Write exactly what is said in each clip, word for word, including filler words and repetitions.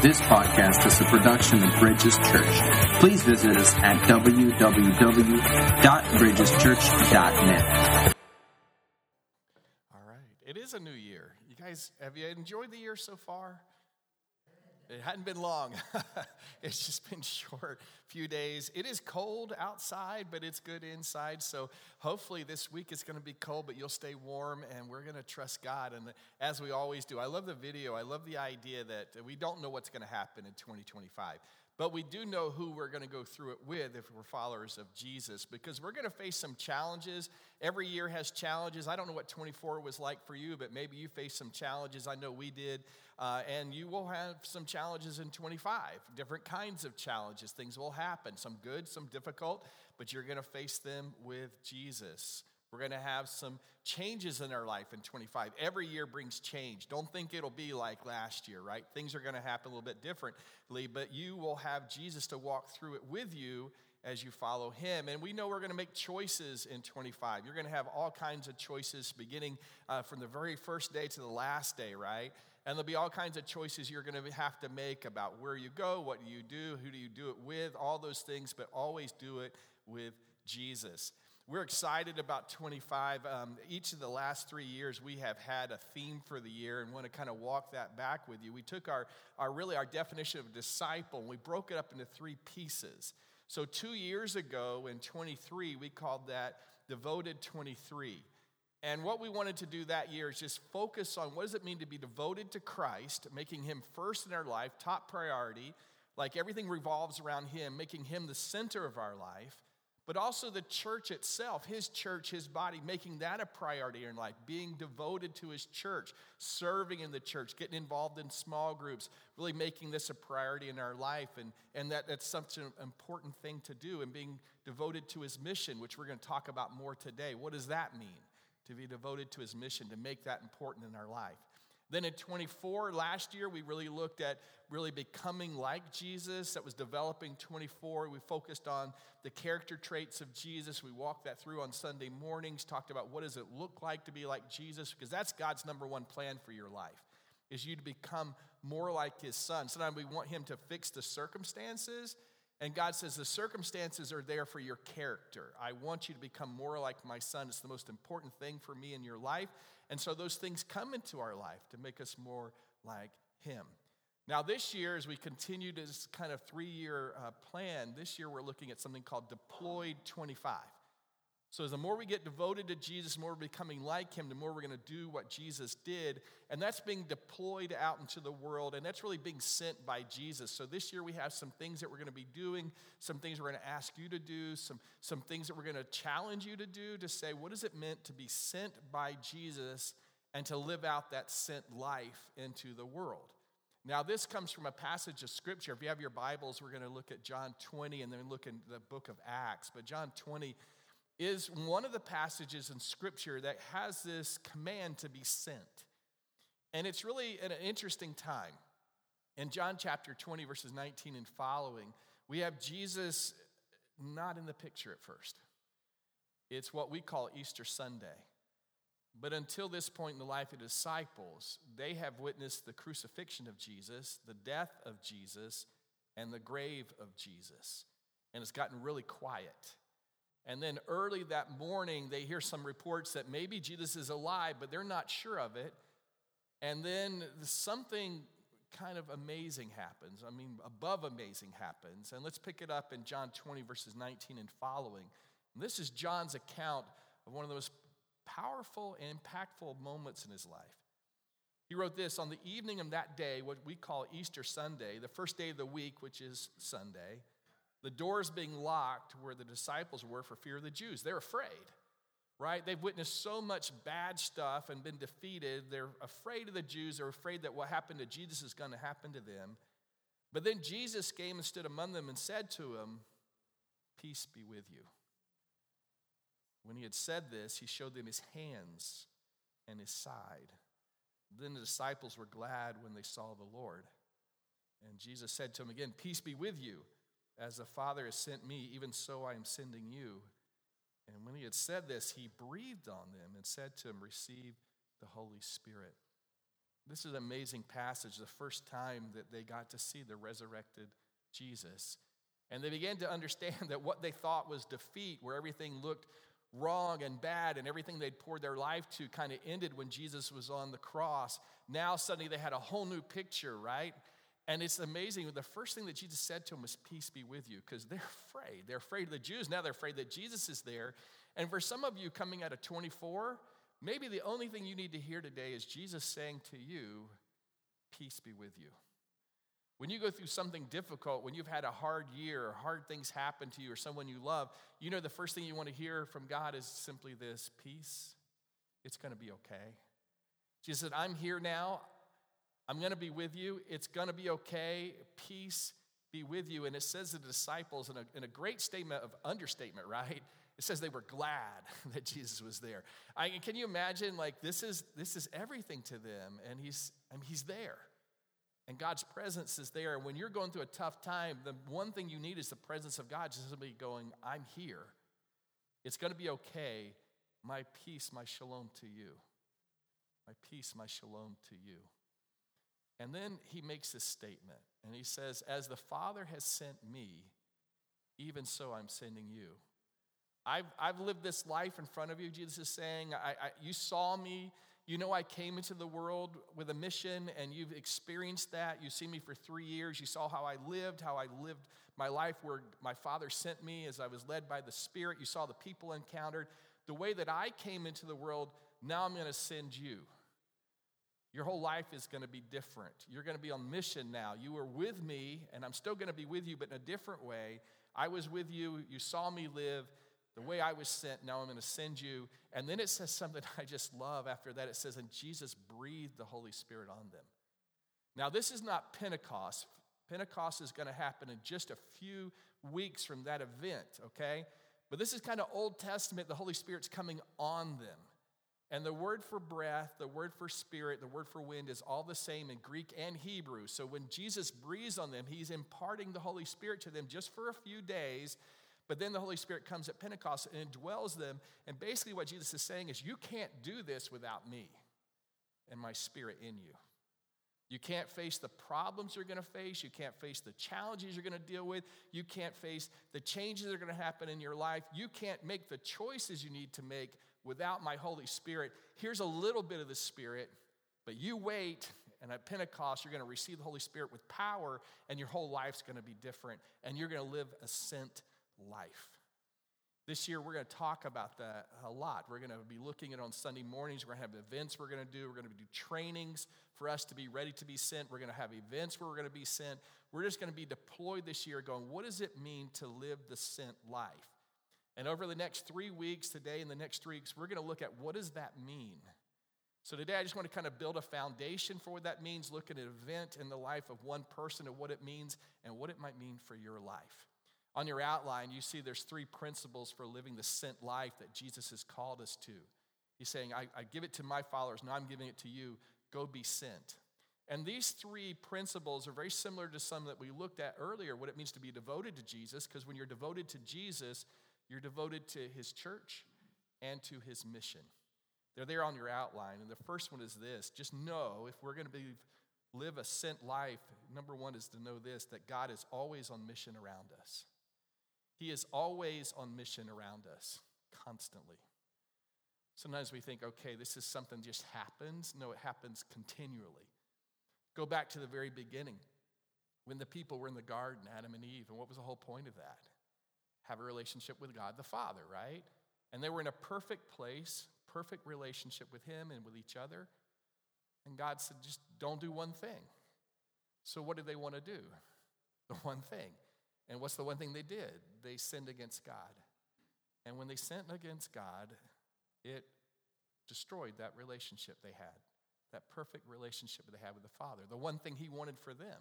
This podcast is a production of Bridges Church. Please visit us at w w w dot bridges church dot net. All right. It is a new year. You guys, have you enjoyed the year so far? It hadn't been long. It's just been short few days. It is cold outside, but it's good inside. So hopefully this week it's going to be cold, but you'll stay warm, and we're going to trust God. And as we always do, I love the video. I love the idea that we don't know what's going to happen in twenty twenty-five. But we do know who we're going to go through it with if we're followers of Jesus, because we're going to face some challenges. Every year has challenges. I don't know what twenty-four was like for you, but maybe you faced some challenges. I know we did. Uh, and you will have some challenges in twenty-five, different kinds of challenges. Things will happen, some good, some difficult, but you're going to face them with Jesus. We're going to have some changes in our life in twenty-five. Every year brings change. Don't think it'll be like last year, right? Things are going to happen a little bit differently, but you will have Jesus to walk through it with you as you follow him. And we know we're going to make choices in twenty-five. You're going to have all kinds of choices beginning uh, from the very first day to the last day, right? And there'll be all kinds of choices you're going to have to make about where you go, what do you do, who do you do it with, all those things, but always do it with Jesus. We're excited about twenty-five. Um, each of the last three years, we have had a theme for the year and want to kind of walk that back with you. We took our, our really our definition of disciple, and we broke it up into three pieces. So two years ago in twenty-three, we called that Devoted twenty-three. And what we wanted to do that year is just focus on what does it mean to be devoted to Christ, making him first in our life, top priority, like everything revolves around him, making him the center of our life, but also the church itself, his church, his body, making that a priority in life, being devoted to his church, serving in the church, getting involved in small groups, really making this a priority in our life, and, and that, that's such an important thing to do, and being devoted to his mission, which we're going to talk about more today. What does that mean? To be devoted to his mission, to make that important in our life. Then in twenty-four, last year, we really looked at really becoming like Jesus. That was developing twenty-four. We focused on the character traits of Jesus. We walked that through on Sunday mornings, talked about what does it look like to be like Jesus, because that's God's number one plan for your life, is you to become more like his son. Sometimes we want him to fix the circumstances, and God says the circumstances are there for your character. I want you to become more like my son. It's the most important thing for me in your life. And so those things come into our life to make us more like him. Now this year, as we continue this kind of three-year uh, plan, this year we're looking at something called Deployed twenty-five. So as the more we get devoted to Jesus, the more we're becoming like him, the more we're going to do what Jesus did. And that's being deployed out into the world, and that's really being sent by Jesus. So this year we have some things that we're going to be doing, some things we're going to ask you to do, some, some things that we're going to challenge you to do, to say, what does it mean to be sent by Jesus and to live out that sent life into the world? Now this comes from a passage of Scripture. If you have your Bibles, we're going to look at John twenty and then look in the book of Acts. But John twenty is one of the passages in Scripture that has this command to be sent. And it's really an interesting time. In John chapter twenty, verses nineteen and following, we have Jesus not in the picture at first. It's what we call Easter Sunday. But until this point in the life of the disciples, they have witnessed the crucifixion of Jesus, the death of Jesus, and the grave of Jesus. And it's gotten really quiet. And then early that morning, they hear some reports that maybe Jesus is alive, but they're not sure of it. And then something kind of amazing happens. I mean, above amazing happens. And let's pick it up in John twenty, verses nineteen and following. And this is John's account of one of the most powerful and impactful moments in his life. He wrote this: on the evening of that day, what we call Easter Sunday, the first day of the week, which is Sunday, the doors being locked where the disciples were for fear of the Jews. They're afraid, right? They've witnessed so much bad stuff and been defeated. They're afraid of the Jews. They're afraid that what happened to Jesus is going to happen to them. But then Jesus came and stood among them and said to them, "Peace be with you." When he had said this, he showed them his hands and his side. Then the disciples were glad when they saw the Lord. And Jesus said to them again, "Peace be with you. As the Father has sent me, even so I am sending you." And when he had said this, he breathed on them and said to them, "Receive the Holy Spirit. This is an amazing passage, the first time that they got to see the resurrected Jesus. And they began to understand that what they thought was defeat, where everything looked wrong and bad and everything they'd poured their life to kind of ended when Jesus was on the cross. Now suddenly they had a whole new picture, right? And it's amazing. The first thing that Jesus said to them was, peace be with you, because they're afraid. They're afraid of the Jews. Now they're afraid that Jesus is there. And for some of you coming out of twenty-four, maybe the only thing you need to hear today is Jesus saying to you, peace be with you. When you go through something difficult, when you've had a hard year, or hard things happen to you or someone you love, you know the first thing you want to hear from God is simply this, peace. It's going to be okay. Jesus said, I'm here now. I'm going to be with you. It's going to be okay. Peace be with you. And it says to the disciples in a, in a great statement of understatement, right? It says they were glad that Jesus was there. I, can you imagine, like, this is this is everything to them, and he's I mean, he's there. And God's presence is there. When you're going through a tough time, the one thing you need is the presence of God, just somebody going, I'm here. It's going to be okay. My peace, my shalom to you. My peace, my shalom to you. And then he makes this statement, and he says, as the Father has sent me, even so I'm sending you. I've, I've lived this life in front of you, Jesus is saying. I, I, you saw me. You know I came into the world with a mission, and you've experienced that. You've seen me for three years. You saw how I lived, how I lived my life where my Father sent me as I was led by the Spirit. You saw the people encountered. The way that I came into the world, now I'm going to send you. Your whole life is going to be different. You're going to be on mission now. You were with me, and I'm still going to be with you, but in a different way. I was with you. You saw me live. The way I was sent, now I'm going to send you. And then it says something I just love after that. It says, and Jesus breathed the Holy Spirit on them. Now, this is not Pentecost. Pentecost is going to happen in just a few weeks from that event, okay? But this is kind of Old Testament. The Holy Spirit's coming on them. And the word for breath, the word for spirit, the word for wind is all the same in Greek and Hebrew. So when Jesus breathes on them, he's imparting the Holy Spirit to them just for a few days. But then the Holy Spirit comes at Pentecost and indwells them. And basically what Jesus is saying is, you can't do this without me and my Spirit in you. You can't face the problems you're going to face. You can't face the challenges you're going to deal with. You can't face the changes that are going to happen in your life. You can't make the choices you need to make without my Holy Spirit. Here's a little bit of the Spirit, but you wait, and at Pentecost, you're going to receive the Holy Spirit with power, and your whole life's going to be different, and you're going to live a sent life. This year, we're going to talk about that a lot. We're going to be looking at it on Sunday mornings. We're going to have events we're going to do. We're going to do trainings for us to be ready to be sent. We're going to have events where we're going to be sent. We're just going to be deployed this year going, what does it mean to live the sent life? And over the next three weeks, today and the next three weeks, we're going to look at what does that mean? So today, I just want to kind of build a foundation for what that means, look at an event in the life of one person and what it means and what it might mean for your life. On your outline, you see there's three principles for living the sent life that Jesus has called us to. He's saying, I, I give it to my followers, now I'm giving it to you. Go be sent. And these three principles are very similar to some that we looked at earlier, what it means to be devoted to Jesus, because when you're devoted to Jesus, you're devoted to his church and to his mission. They're there on your outline. And the first one is this. Just know if we're going to be live a sent life, number one is to know this, that God is always on mission around us. He is always on mission around us, constantly. Sometimes we think, okay, this is something just happens. No, it happens continually. Go back to the very beginning, when the people were in the garden, Adam and Eve, and what was the whole point of that? Have a relationship with God the Father, right? And they were in a perfect place, perfect relationship with him and with each other. And God said, just don't do one thing. So what did they want to do? The one thing. And what's the one thing they did? They sinned against God. And when they sinned against God, it destroyed that relationship they had, that perfect relationship they had with the Father, the one thing he wanted for them.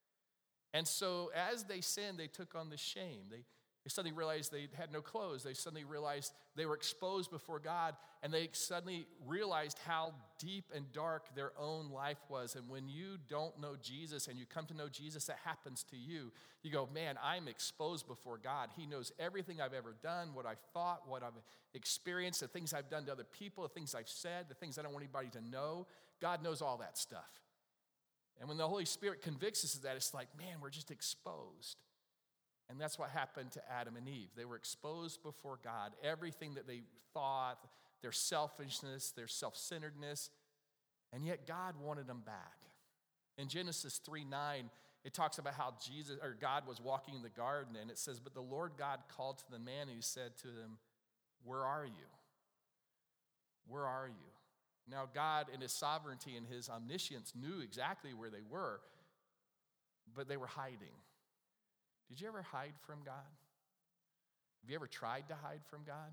And so as they sinned, they took on the shame. They, they suddenly realized they had no clothes. They suddenly realized they were exposed before God, and they suddenly realized how deep and dark their own life was. And when you don't know Jesus and you come to know Jesus, that happens to you. You go, man, I'm exposed before God. He knows everything I've ever done, what I've thought, what I've experienced, the things I've done to other people, the things I've said, the things I don't want anybody to know. God knows all that stuff. And when the Holy Spirit convicts us of that, it's like, man, we're just exposed. And that's what happened to Adam and Eve. They were exposed before God. Everything that they thought, their selfishness, their self-centeredness, and yet God wanted them back. In Genesis three nine, it talks about how Jesus or God was walking in the garden, and it says, but the Lord God called to the man, and he said to him, where are you? Where are you? Now, God, in his sovereignty and his omniscience, knew exactly where they were, but they were hiding. Did you ever hide from God? Have you ever tried to hide from God?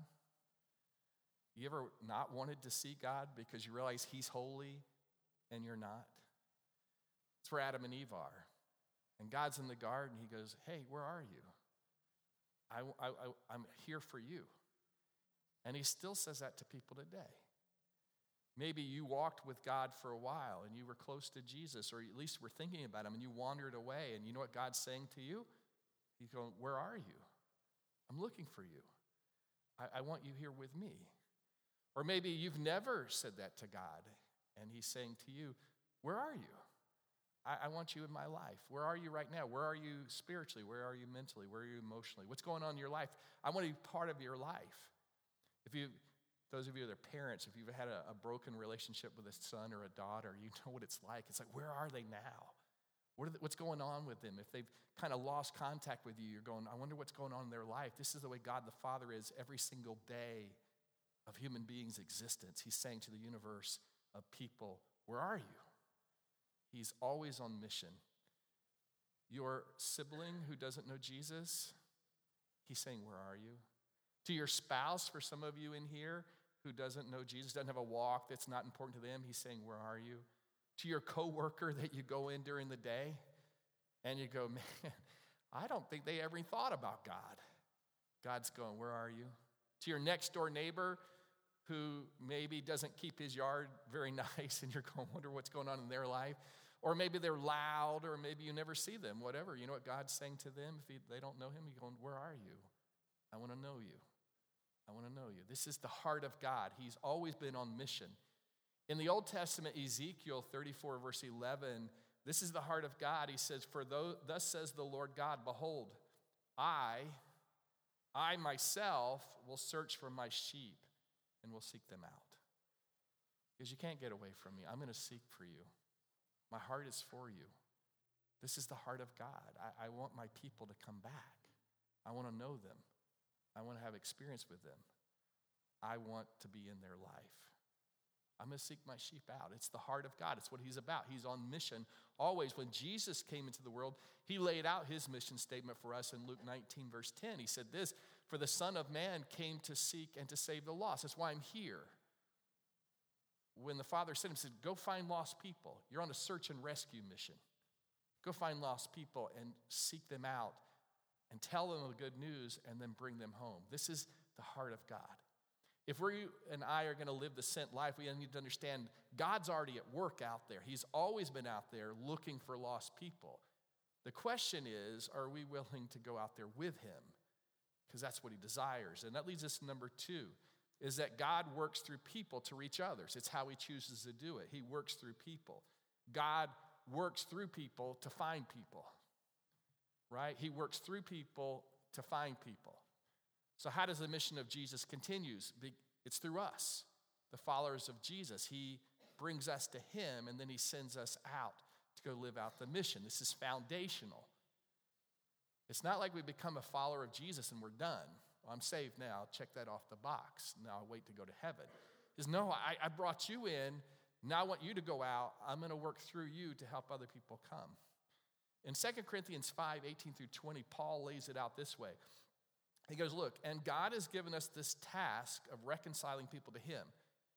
You ever not wanted to see God because you realize he's holy and you're not? That's where Adam and Eve are. And God's in the garden. He goes, hey, where are you? I, I, I, I'm here for you. And he still says that to people today. Maybe you walked with God for a while and you were close to Jesus, or at least were thinking about him, and you wandered away. And you know what God's saying to you? He's going, where are you? I'm looking for you. I, I want you here with me. Or maybe you've never said that to God, and he's saying to you, where are you? I, I want you in my life. Where are you right now? Where are you spiritually? Where are you mentally? Where are you emotionally? What's going on in your life? I want to be part of your life. If you, those of you that are parents, if you've had a, a broken relationship with a son or a daughter, you know what it's like. It's like, where are they now? What are they, what's going on with them? If they've kind of lost contact with you, you're going, I wonder what's going on in their life. This is the way God the Father is every single day of human beings' existence. He's saying to the universe of people, where are you? He's always on mission. Your sibling who doesn't know Jesus, he's saying, where are you? To your spouse, for some of you in here who doesn't know Jesus, doesn't have a walk that's not important to them, he's saying, where are you? To your coworker that you go in during the day and you go, man, I don't think they ever thought about God. God's going, where are you? To your next door neighbor who maybe doesn't keep his yard very nice and you're going, wonder what's going on in their life. Or maybe they're loud, or maybe you never see them, whatever. You know what God's saying to them? If he, they don't know him, he's going, where are you? I want to know you. I want to know you. This is the heart of God. He's always been on mission. In the Old Testament, Ezekiel thirty-four, verse eleven, this is the heart of God. He says, for those, thus says the Lord God, behold, I, I myself will search for my sheep and will seek them out. Because you can't get away from me. I'm going to seek for you. My heart is for you. This is the heart of God. I, I want my people to come back. I want to know them. I want to have experience with them. I want to be in their life. I'm going to seek my sheep out. It's the heart of God. It's what he's about. He's on mission always. When Jesus came into the world, he laid out his mission statement for us in Luke nineteen, verse ten. He said this, for the Son of Man came to seek and to save the lost. That's why I'm here. When the Father sent him, he said, go find lost people. You're on a search and rescue mission. Go find lost people and seek them out and tell them the good news and then bring them home. This is the heart of God. If we and I are going to live the sent life, we need to understand God's already at work out there. He's always been out there looking for lost people. The question is, are we willing to go out there with him? Because that's what he desires. And that leads us to number two, is that God works through people to reach others. It's how he chooses to do it. He works through people. God works through people to find people, right? He works through people to find people. So how does the mission of Jesus continues? It's through us, the followers of Jesus. He brings us to him, and then he sends us out to go live out the mission. This is foundational. It's not like we become a follower of Jesus and we're done. Well, I'm saved now. I'll check that off the box. Now I'll wait to go to heaven. Because no, I, I brought you in. Now I want you to go out. I'm going to work through you to help other people come. In Second Corinthians five, eighteen through twenty, Paul lays it out this way. He goes, look, and God has given us this task of reconciling people to him.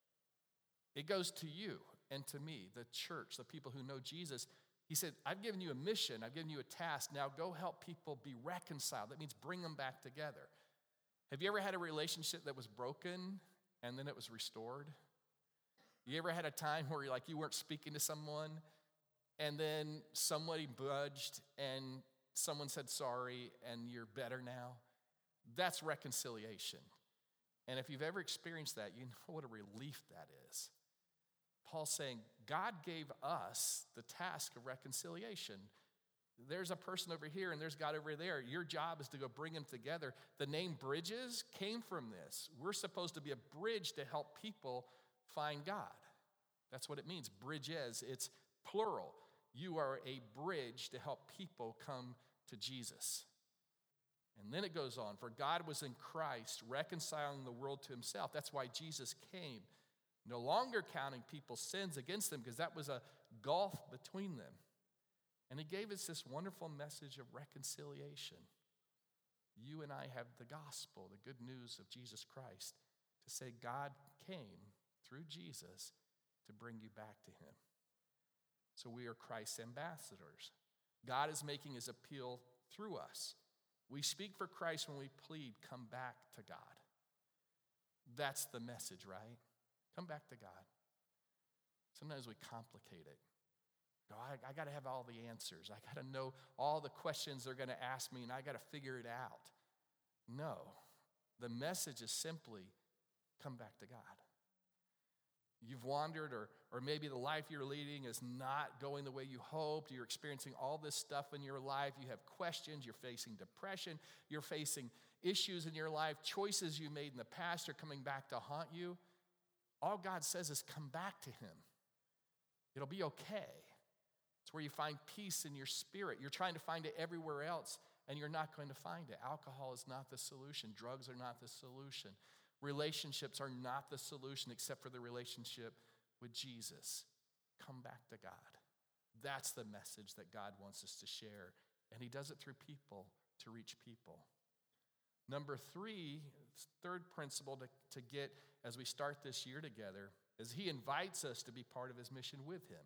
It goes to you and to me, the church, the people who know Jesus. He said, I've given you a mission. I've given you a task. Now go help people be reconciled. That means bring them back together. Have you ever had a relationship that was broken and then it was restored? You ever had a time where you're like you weren't speaking to someone and then somebody budged and someone said sorry and you're better now? That's reconciliation. And if you've ever experienced that, you know what a relief that is. Paul's saying, God gave us the task of reconciliation. There's a person over here and there's God over there. Your job is to go bring them together. The name Bridges came from this. We're supposed to be a bridge to help people find God. That's what it means, bridges. It's plural. You are a bridge to help people come to Jesus. And then it goes on, for God was in Christ reconciling the world to himself. That's why Jesus came, no longer counting people's sins against them, because that was a gulf between them. And he gave us this wonderful message of reconciliation. You and I have the gospel, the good news of Jesus Christ, to say God came through Jesus to bring you back to him. So we are Christ's ambassadors. God is making his appeal through us. We speak for Christ when we plead, come back to God. That's the message, right? Come back to God. Sometimes we complicate it. No, I, I got to have all the answers. I got to know all the questions they're going to ask me, and I got to figure it out. No, the message is simply come back to God. You've wandered, or, or maybe the life you're leading is not going the way you hoped. You're experiencing all this stuff in your life. You have questions. You're facing depression. You're facing issues in your life. Choices you made in the past are coming back to haunt you. All God says is come back to him. It'll be okay. It's where you find peace in your spirit. You're trying to find it everywhere else, and you're not going to find it. Alcohol is not the solution. Drugs are not the solution. Relationships are not the solution except for the relationship with Jesus. Come back to God. That's the message that God wants us to share, and he does it through people to reach people. Number three, third principle to, to get as we start this year together is he invites us to be part of his mission with him.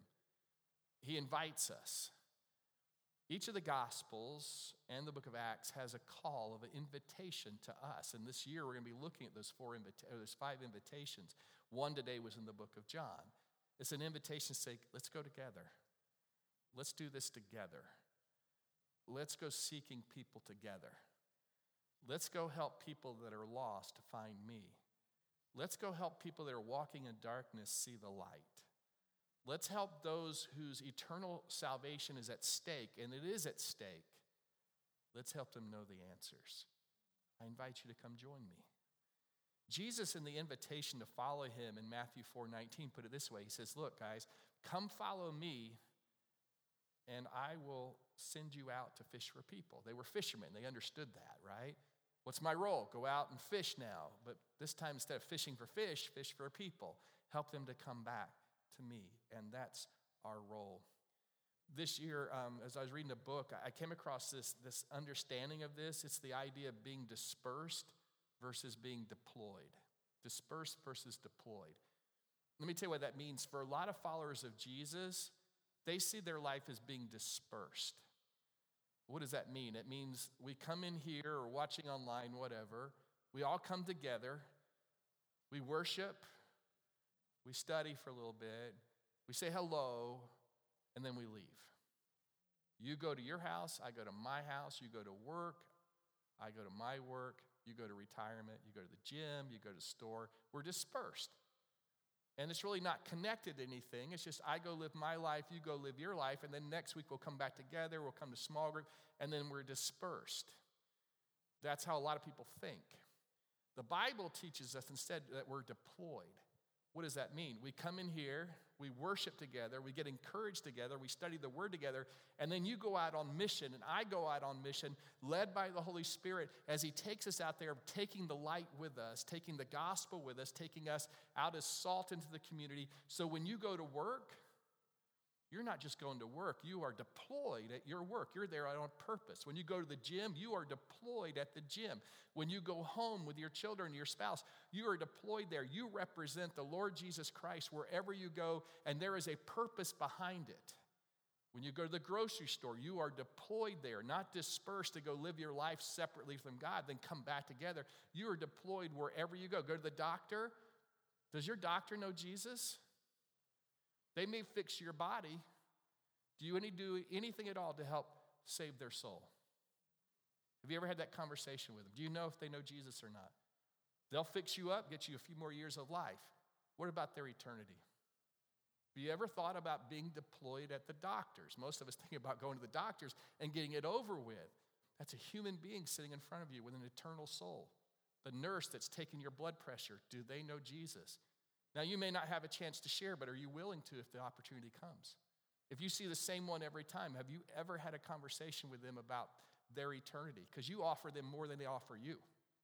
He invites us. Each of the Gospels and the book of Acts has a call of an invitation to us. And this year we're going to be looking at those four invita- those five invitations. One today was in the book of John. It's an invitation to say, let's go together. Let's do this together. Let's go seeking people together. Let's go help people that are lost to find me. Let's go help people that are walking in darkness see the light. Let's help those whose eternal salvation is at stake, and it is at stake. Let's help them know the answers. I invite you to come join me. Jesus, in the invitation to follow him in Matthew four nineteen, put it this way. He says, look, guys, come follow me, and I will send you out to fish for people. They were fishermen. They understood that, right? What's my role? Go out and fish now. But this time, instead of fishing for fish, fish for people. Help them to come back to me, and that's our role. This year, um, as I was reading a book, I came across this, this understanding of this. It's the idea of being dispersed versus being deployed. Dispersed versus deployed. Let me tell you what that means. For a lot of followers of Jesus, they see their life as being dispersed. What does that mean? It means we come in here or watching online, whatever. We all come together. We worship. We study for a little bit. We say hello, and then we leave. You go to your house. I go to my house. You go to work. I go to my work. You go to retirement. You go to the gym. You go to the store. We're dispersed. And it's really not connected to anything. It's just I go live my life, you go live your life, and then next week we'll come back together, we'll come to small group, and then we're dispersed. That's how a lot of people think. The Bible teaches us instead that we're deployed. What does that mean? We come in here, we worship together, we get encouraged together, we study the Word together, and then you go out on mission, and I go out on mission, led by the Holy Spirit, as he takes us out there, taking the light with us, taking the gospel with us, taking us out as salt into the community. So when you go to work, you're not just going to work, you are deployed at your work. You're there on purpose. When you go to the gym, you are deployed at the gym. When you go home with your children, your spouse, you are deployed there. You represent the Lord Jesus Christ wherever you go, and there is a purpose behind it. When you go to the grocery store, you are deployed there, not dispersed to go live your life separately from God, then come back together. You are deployed wherever you go. Go to the doctor. Does your doctor know Jesus? They may fix your body. Do you any, do anything at all to help save their soul? Have you ever had that conversation with them? Do you know if they know Jesus or not? They'll fix you up, get you a few more years of life. What about their eternity? Have you ever thought about being deployed at the doctors? Most of us think about going to the doctors and getting it over with. That's a human being sitting in front of you with an eternal soul. The nurse that's taking your blood pressure, do they know Jesus? Now, you may not have a chance to share, but are you willing to if the opportunity comes? If you see the same one every time, have you ever had a conversation with them about their eternity? Because you offer them more than they offer you.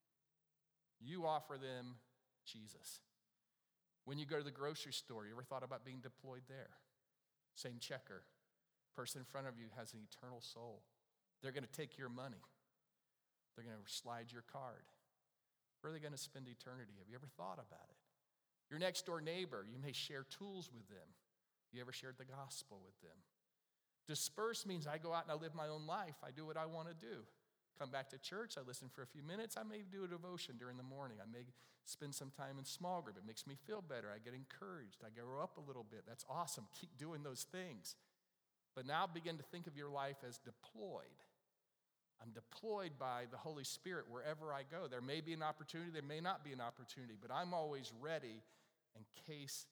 You offer them Jesus. When you go to the grocery store, you ever thought about being deployed there? Same checker. Person in front of you has an eternal soul. They're going to take your money. They're going to slide your card. Where are they going to spend eternity? Have you ever thought about it? Your next door neighbor, you may share tools with them. You ever shared the gospel with them? Disperse means I go out and I live my own life. I do what I want to do. Come back to church, I listen for a few minutes. I may do a devotion during the morning. I may spend some time in small group. It makes me feel better. I get encouraged. I grow up a little bit. That's awesome. Keep doing those things. But now begin to think of your life as deployed. I'm deployed by the Holy Spirit wherever I go. There may be an opportunity, there may not be an opportunity, but I'm always ready in case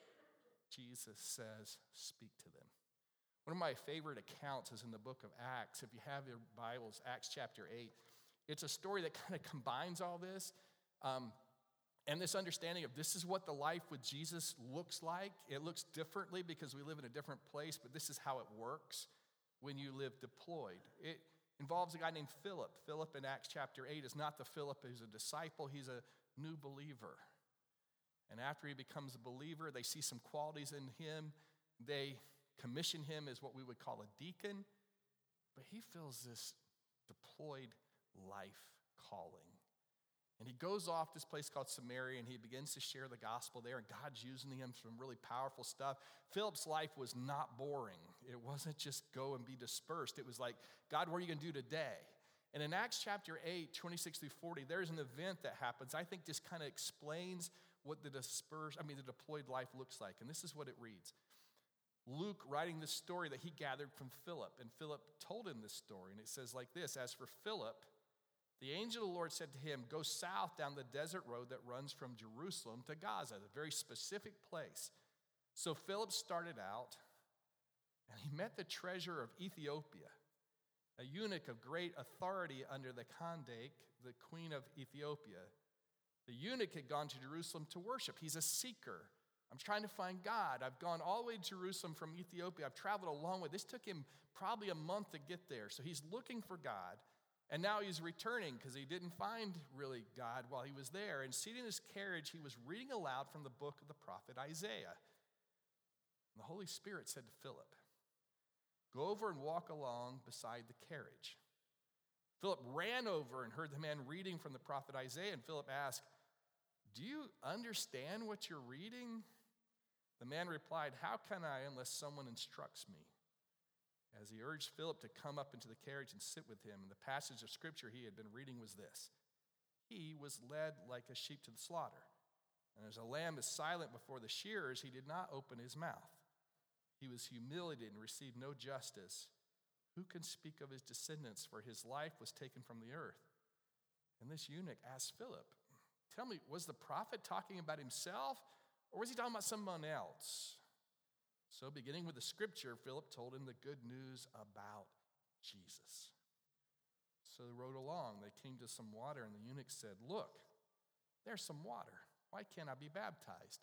Jesus says, speak to them. One of my favorite accounts is in the book of Acts. If you have your Bibles, Acts chapter eight. It's a story that kind of combines all this um, and this understanding of this is what the life with Jesus looks like. It looks differently because we live in a different place, but this is how it works when you live deployed. It involves a guy named Philip. Philip in Acts chapter eight is not the Philip who's a disciple. He's a new believer. And after he becomes a believer, they see some qualities in him. They commission him as what we would call a deacon. But he feels this deployed life calling. And he goes off to this place called Samaria, and he begins to share the gospel there, and God's using him for some really powerful stuff. Philip's life was not boring. It wasn't just go and be dispersed. It was like, God, what are you going to do today? And in Acts chapter eight, twenty-six through forty, there's an event that happens. I think this kind of explains what the dispersed, I mean, the deployed life looks like. And this is what it reads. Luke writing this story that he gathered from Philip, and Philip told him this story, and it says like this, as for Philip, the angel of the Lord said to him, go south down the desert road that runs from Jerusalem to Gaza, a very specific place. So Philip started out, and he met the treasurer of Ethiopia, a eunuch of great authority under the Kandake, the queen of Ethiopia. The eunuch had gone to Jerusalem to worship. He's a seeker. I'm trying to find God. I've gone all the way to Jerusalem from Ethiopia. I've traveled a long way. This took him probably a month to get there. So he's looking for God. And now he's returning because he didn't find really God while he was there. And seated in his carriage, he was reading aloud from the book of the prophet Isaiah. And the Holy Spirit said to Philip, go over and walk along beside the carriage. Philip ran over and heard the man reading from the prophet Isaiah. And Philip asked, do you understand what you're reading? The man replied, how can I unless someone instructs me? As he urged Philip to come up into the carriage and sit with him, and the passage of scripture he had been reading was this. He was led like a sheep to the slaughter, and as a lamb is silent before the shearers, he did not open his mouth. He was humiliated and received no justice. Who can speak of his descendants? For his life was taken from the earth. And this eunuch asked Philip, tell me, was the prophet talking about himself, or was he talking about someone else? So beginning with the scripture, Philip told him the good news about Jesus. So they rode along. They came to some water, and the eunuch said, look, there's some water. Why can't I be baptized?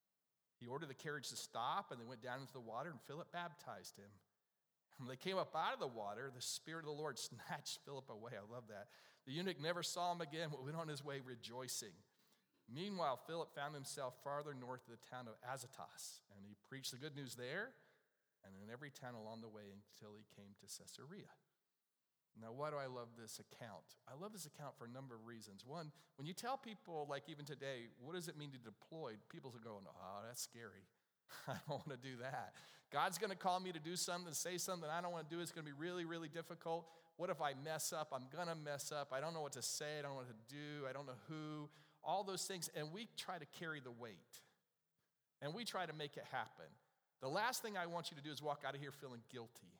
He ordered the carriage to stop, and they went down into the water, and Philip baptized him. When they came up out of the water, the Spirit of the Lord snatched Philip away. I love that. The eunuch never saw him again, but went on his way rejoicing. Meanwhile, Philip found himself farther north of the town of Azotus, and he preached the good news there and in every town along the way until he came to Caesarea. Now, why do I love this account? I love this account for a number of reasons. One, when you tell people, like even today, what does it mean to deploy? People are going, oh, that's scary. I don't want to do that. God's going to call me to do something, say something I don't want to do. It's going to be really, really difficult. What if I mess up? I'm going to mess up. I don't know what to say. I don't know what to do. I don't know who. All those things. And we try to carry the weight. And we try to make it happen. The last thing I want you to do is walk out of here feeling guilty.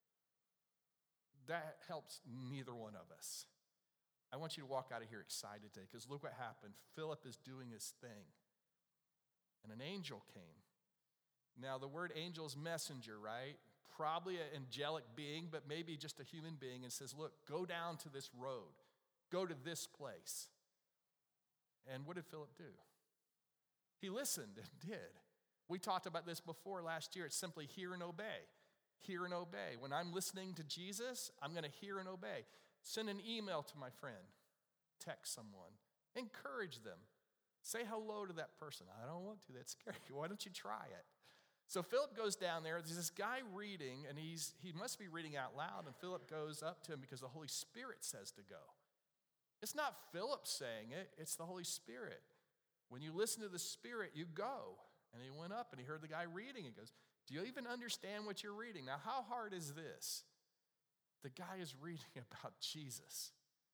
That helps neither one of us. I want you to walk out of here excited today because look what happened. Philip is doing his thing. And an angel came. Now, the word angel is messenger, right? Probably an angelic being, but maybe just a human being, and says, look, go down to this road. Go to this place. And what did Philip do? He listened and did. We talked about this before last year. It's simply hear and obey. Hear and obey. When I'm listening to Jesus, I'm going to hear and obey. Send an email to my friend. Text someone. Encourage them. Say hello to that person. I don't want to. That's scary. Why don't you try it? So Philip goes down there. There's this guy reading, and he's he must be reading out loud, and Philip goes up to him because the Holy Spirit says to go. It's not Philip saying it. It's the Holy Spirit. When you listen to the Spirit, you go. And he went up, and he heard the guy reading. He goes, do you even understand what you're reading? Now, how hard is this? The guy is reading about Jesus.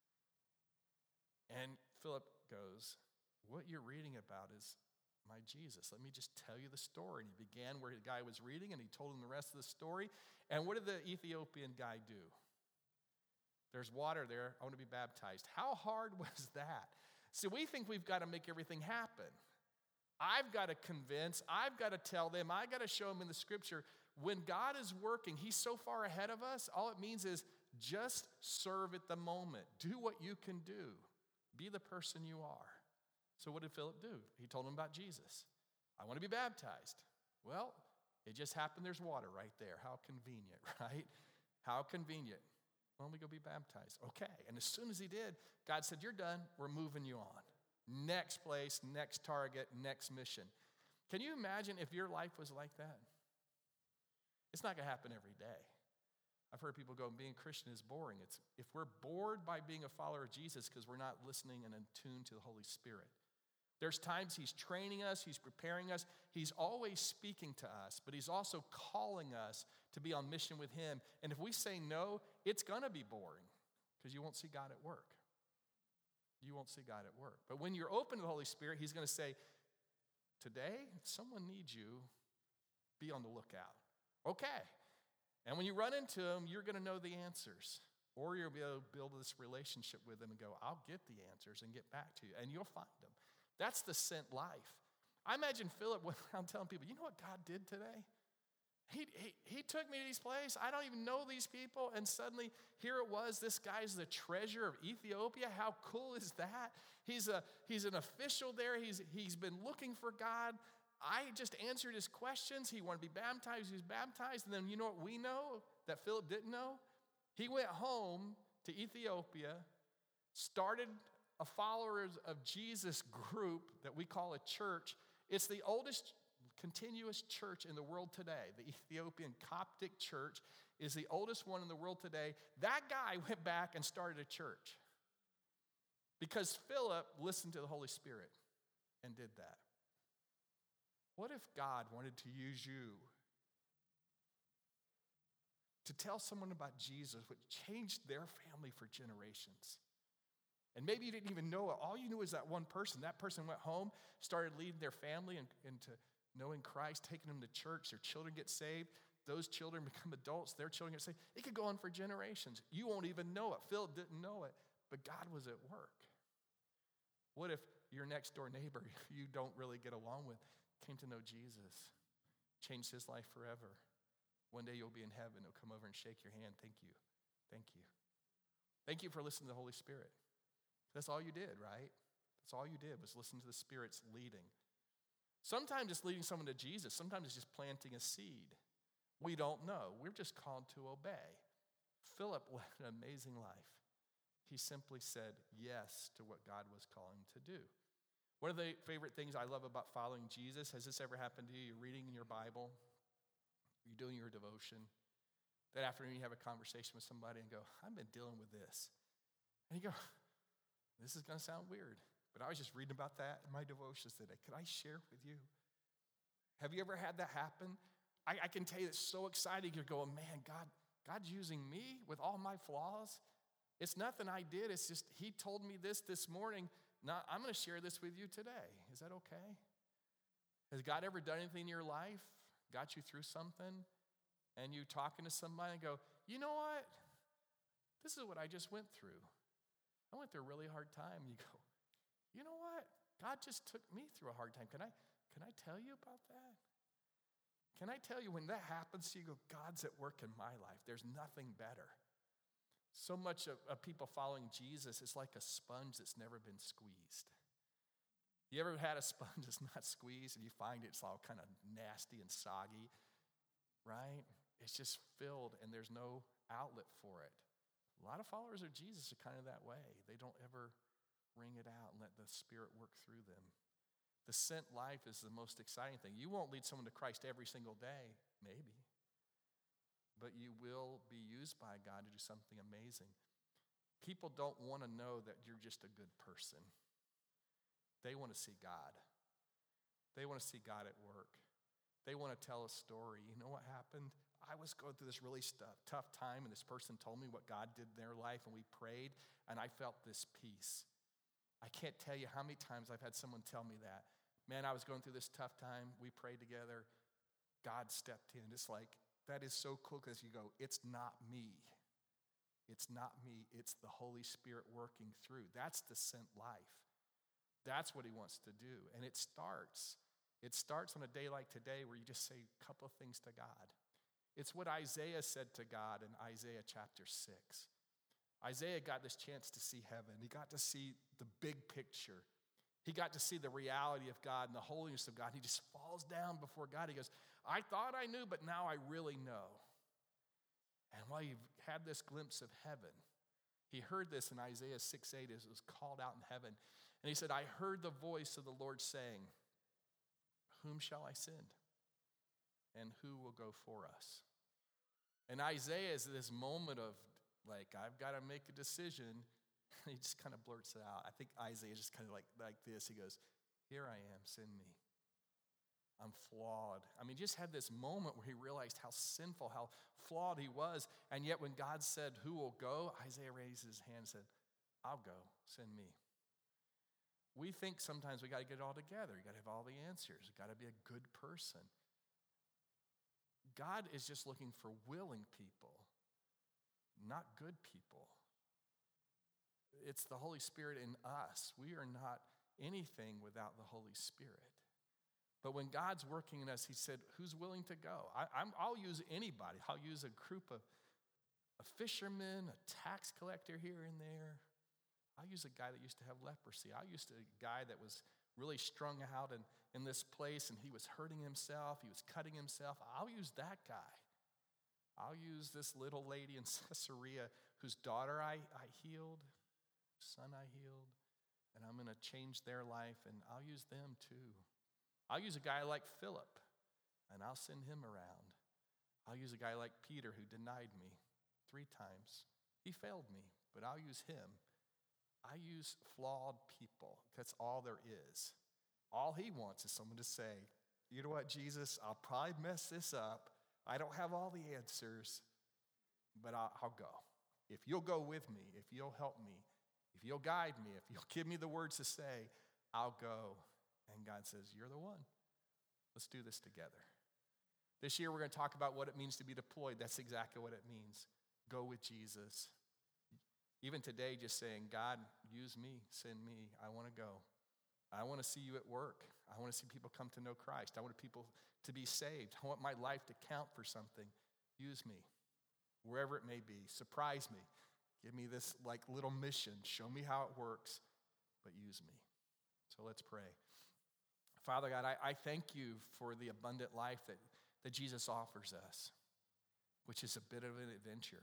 And Philip goes, what you're reading about is my Jesus. Let me just tell you the story. And he began where the guy was reading, and he told him the rest of the story. And what did the Ethiopian guy do? There's water there. I want to be baptized. How hard was that? See, we think we've got to make everything happen. I've got to convince. I've got to tell them. I've got to show them in the Scripture. When God is working, He's so far ahead of us, all it means is just serve at the moment. Do what you can do. Be the person you are. So what did Philip do? He told him about Jesus. I want to be baptized. Well, it just happened there's water right there. How convenient, right? How convenient. Why don't we go be baptized? Okay. And as soon as he did, God said, you're done. We're moving you on. Next place, next target, next mission. Can you imagine if your life was like that? It's not going to happen every day. I've heard people go, being Christian is boring. It's if we're bored by being a follower of Jesus because we're not listening and in tune to the Holy Spirit. There's times He's training us, He's preparing us, He's always speaking to us, but He's also calling us to be on mission with Him. And if we say no, it's going to be boring because you won't see God at work. You won't see God at work. But when you're open to the Holy Spirit, He's going to say, today, someone needs you. Be on the lookout. Okay. And when you run into Him, you're going to know the answers. Or you'll be able to build this relationship with Him and go, I'll get the answers and get back to you. And you'll find them. That's the sent life. I imagine Philip went around telling people, you know what God did today? He, he, he took me to these places. I don't even know these people. And suddenly, here it was. This guy's the treasurer of Ethiopia. How cool is that? He's, a, he's an official there. He's, he's been looking for God. I just answered his questions. He wanted to be baptized. He was baptized. And then you know what we know that Philip didn't know? He went home to Ethiopia, started a followers of Jesus group that we call a church. It's the oldest continuous church in the world today. The Ethiopian Coptic Church is the oldest one in the world today. That guy went back and started a church because Philip listened to the Holy Spirit and did that. What if God wanted to use you to tell someone about Jesus, which changed their family for generations? And maybe you didn't even know it. All you knew was that one person. That person went home, started leading their family in, into knowing Christ, taking them to church. Their children get saved. Those children become adults. Their children get saved. It could go on for generations. You won't even know it. Philip didn't know it, but God was at work. What if your next door neighbor you don't really get along with came to know Jesus, changed his life forever? One day you'll be in heaven. He'll come over and shake your hand. Thank you. Thank you. Thank you for listening to the Holy Spirit. That's all you did, right? That's all you did was listen to the Spirit's leading. Sometimes it's leading someone to Jesus. Sometimes it's just planting a seed. We don't know. We're just called to obey. Philip led an amazing life. He simply said yes to what God was calling him to do. One of the favorite things I love about following Jesus, has this ever happened to you? You're reading in your Bible, you're doing your devotion. That afternoon you have a conversation with somebody and go, I've been dealing with this. And you go, this is going to sound weird, but I was just reading about that in my devotions today. Could I share with you? Have you ever had that happen? I, I can tell you it's so exciting. You're going, man, God, God's using me with all my flaws. It's nothing I did. It's just He told me this this morning. Now, I'm going to share this with you today. Is that okay? Has God ever done anything in your life, got you through something, and you talking to somebody and go, you know what? This is what I just went through. I went through a really hard time. You go, you know what? God just took me through a hard time. Can I, can I tell you about that? Can I tell you, when that happens, you go, God's at work in my life. There's nothing better. So much of, of people following Jesus is like a sponge that's never been squeezed. You ever had a sponge that's not squeezed and you find it's all kind of nasty and soggy, right? It's just filled and there's no outlet for it. A lot of followers of Jesus are kind of that way. They don't ever wring it out and let the Spirit work through them. The sent life is the most exciting thing. You won't lead someone to Christ every single day, maybe, but you will be used by God to do something amazing. People don't want to know that you're just a good person. They want to see God. They want to see God at work. They want to tell a story. You know what happened? I was going through this really stuff, tough time, and this person told me what God did in their life, and we prayed, and I felt this peace. I can't tell you how many times I've had someone tell me that. Man, I was going through this tough time. We prayed together. God stepped in. It's like, that is so cool because you go, it's not me. It's not me. It's the Holy Spirit working through. That's the sent life. That's what he wants to do. And it starts. It starts on a day like today where you just say a couple of things to God. It's what Isaiah said to God in Isaiah chapter six. Isaiah got this chance to see heaven. He got to see the big picture. He got to see the reality of God and the holiness of God. He just falls down before God. He goes, I thought I knew, but now I really know. And while you've had this glimpse of heaven, he heard this in Isaiah six eight as it was called out in heaven. And he said, I heard the voice of the Lord saying, whom shall I send? And who will go for us? And Isaiah is this moment of, like, I've got to make a decision. He just kind of blurts it out. I think Isaiah is just kind of like, like this. He goes, here I am, send me. I'm flawed. I mean, he just had this moment where he realized how sinful, how flawed he was. And yet when God said, who will go? Isaiah raised his hand and said, I'll go, send me. We think sometimes we got to get it all together. You got to have all the answers. You got to be a good person. God is just looking for willing people, not good people. It's the Holy Spirit in us. We are not anything without the Holy Spirit. But when God's working in us, he said, who's willing to go? I, I'm, I'll use anybody. I'll use a group of a fisherman, a tax collector here and there. I'll use a guy that used to have leprosy. I used a guy that was really strung out in, in this place, and he was hurting himself. He was cutting himself. I'll use that guy. I'll use this little lady in Caesarea whose daughter I, I healed, son I healed, and I'm going to change their life, and I'll use them too. I'll use a guy like Philip, and I'll send him around. I'll use a guy like Peter who denied me three times. He failed me, but I'll use him. I use flawed people. That's all there is. All he wants is someone to say, you know what, Jesus, I'll probably mess this up. I don't have all the answers, but I'll, I'll go. If you'll go with me, if you'll help me, if you'll guide me, if you'll give me the words to say, I'll go. And God says, you're the one. Let's do this together. This year we're going to talk about what it means to be deployed. That's exactly what it means. Go with Jesus. Even today, just saying, God, use me, send me. I want to go. I want to see you at work. I want to see people come to know Christ. I want people to be saved. I want my life to count for something. Use me, wherever it may be. Surprise me. Give me this like little mission. Show me how it works, but use me. So let's pray. Father God, I, I thank you for the abundant life that, that Jesus offers us, which is a bit of an adventure.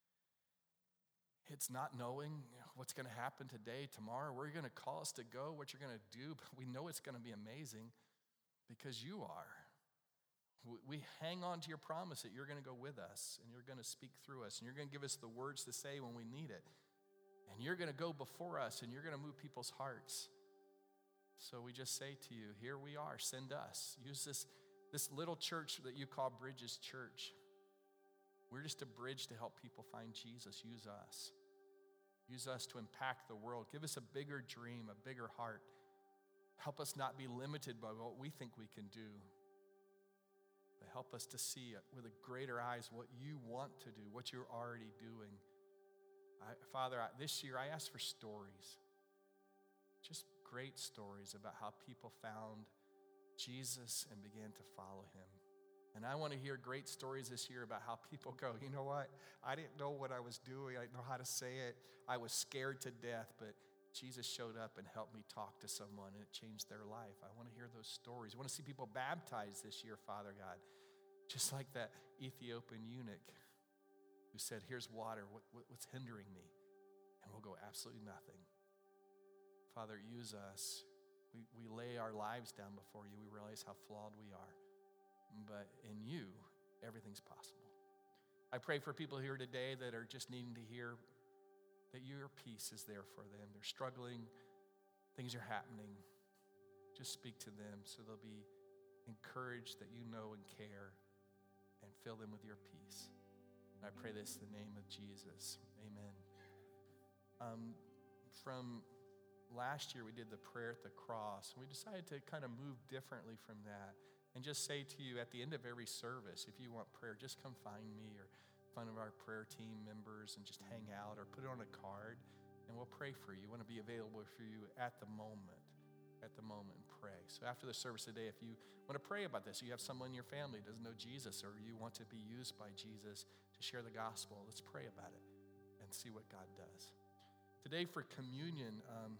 It's not knowing what's going to happen today, tomorrow, where you're going to call us to go, what you're going to do, but we know it's going to be amazing because you are. We hang on to your promise that you're going to go with us and you're going to speak through us and you're going to give us the words to say when we need it. And you're going to go before us and you're going to move people's hearts. So we just say to you, here we are, send us. Use this, this little church that you call Bridges Church. We're just a bridge to help people find Jesus. Use us. Use us to impact the world. Give us a bigger dream, a bigger heart. Help us not be limited by what we think we can do. But help us to see it with a greater eyes what you want to do, what you're already doing. I, Father, I, this year I ask for stories. Just great stories about how people found Jesus and began to follow him. And I want to hear great stories this year about how people go, you know what? I didn't know what I was doing. I didn't know how to say it. I was scared to death, but Jesus showed up and helped me talk to someone, and it changed their life. I want to hear those stories. I want to see people baptized this year, Father God, just like that Ethiopian eunuch who said, here's water. What, what, what's hindering me? And we'll go, absolutely nothing. Father, use us. We, we lay our lives down before you. We realize how flawed we are. But in you, everything's possible. I pray for people here today that are just needing to hear that your peace is there for them. They're struggling. Things are happening. Just speak to them so they'll be encouraged that you know and care, and fill them with your peace. And I pray this in the name of Jesus. Amen. Um, from last year, we did the prayer at the cross, and we decided to kind of move differently from that and just say to you at the end of every service, if you want prayer, just come find me or one of our prayer team members and just hang out or put it on a card, and we'll pray for you. We want to be available for you at the moment, at the moment, and pray. So after the service today, if you want to pray about this, you have someone in your family who doesn't know Jesus, or you want to be used by Jesus to share the gospel, let's pray about it and see what God does. Today for communion, um,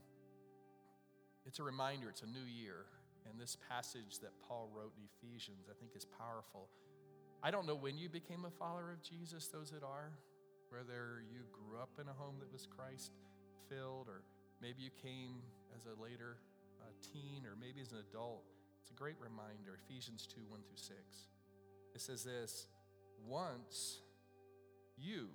it's a reminder, it's a new year, and this passage that Paul wrote in Ephesians, I think, is powerful. I don't know when you became a follower of Jesus, those that are, whether you grew up in a home that was Christ-filled, or maybe you came as a later uh, teen, or maybe as an adult. It's a great reminder, Ephesians two, one through six. It says this, once you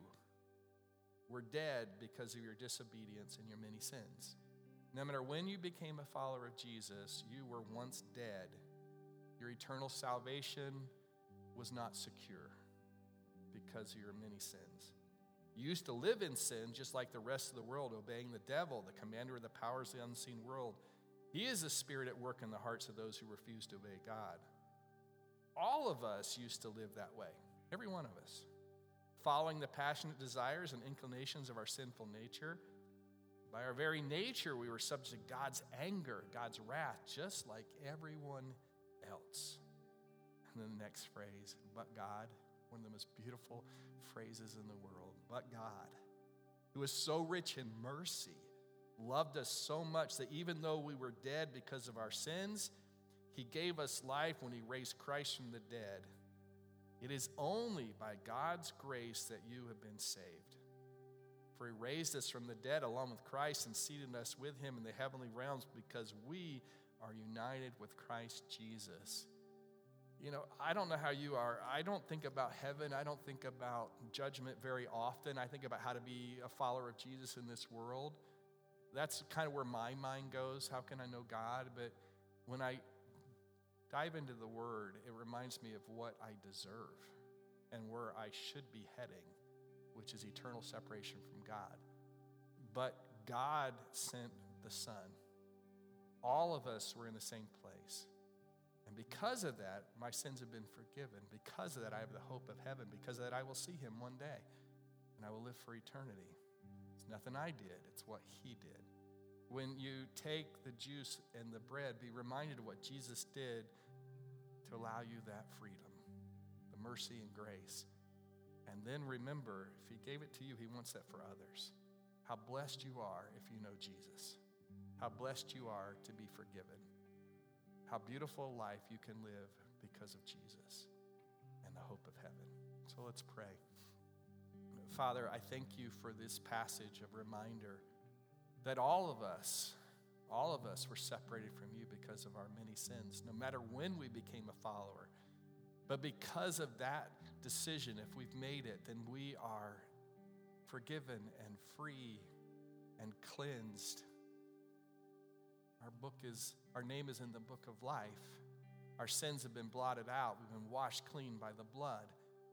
were dead because of your disobedience and your many sins. No matter when you became a follower of Jesus, you were once dead. Your eternal salvation was not secure because of your many sins. You used to live in sin just like the rest of the world, obeying the devil, the commander of the powers of the unseen world. He is the spirit at work in the hearts of those who refuse to obey God. All of us used to live that way, every one of us, following the passionate desires and inclinations of our sinful nature. By our very nature, we were subject to God's anger, God's wrath, just like everyone else. And then the next phrase, but God, one of the most beautiful phrases in the world, but God, who is so rich in mercy, loved us so much that even though we were dead because of our sins, he gave us life when he raised Christ from the dead. It is only by God's grace that you have been saved. For he raised us from the dead along with Christ and seated us with him in the heavenly realms because we are united with Christ Jesus. You know, I don't know how you are. I don't think about heaven. I don't think about judgment very often. I think about how to be a follower of Jesus in this world. That's kind of where my mind goes. How can I know God? But when I dive into the Word, it reminds me of what I deserve and where I should be heading, which is eternal separation from God. But God sent the Son. All of us were in the same place. And because of that, my sins have been forgiven. Because of that, I have the hope of heaven. Because of that, I will see him one day. And I will live for eternity. It's nothing I did. It's what he did. When you take the juice and the bread, be reminded of what Jesus did to allow you that freedom, the mercy and grace. And then remember, if he gave it to you, he wants that for others. How blessed you are if you know Jesus. How blessed you are to be forgiven. How beautiful a life you can live because of Jesus and the hope of heaven. So let's pray. Father, I thank you for this passage of reminder that all of us, all of us were separated from you because of our many sins, no matter when we became a follower. But because of that decision, if we've made it, then we are forgiven and free and cleansed. Our book is, our name is in the book of life. Our sins have been blotted out. We've been washed clean by the blood.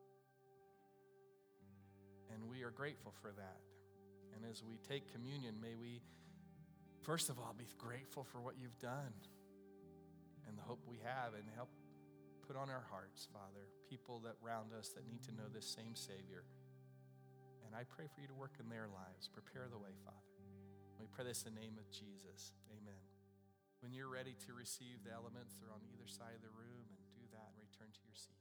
And we are grateful for that. And as we take communion, may we, first of all, be grateful for what you've done and the hope we have, and help put on our hearts, Father, people that round us that need to know this same Savior. And I pray for you to work in their lives. Prepare the way, Father. We pray this in the name of Jesus. Amen. When you're ready to receive the elements, they're on either side of the room, and do that and return to your seat.